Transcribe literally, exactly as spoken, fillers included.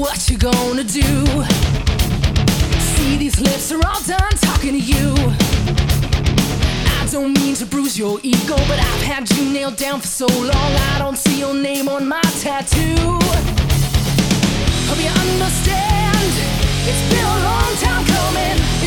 what you gonna do? See, these lips are all done talking to you. I don't mean to bruise your ego, but I've had you nailed down for so long, I don't see your name on my tattoo. Hope you understand, it's been a long time coming.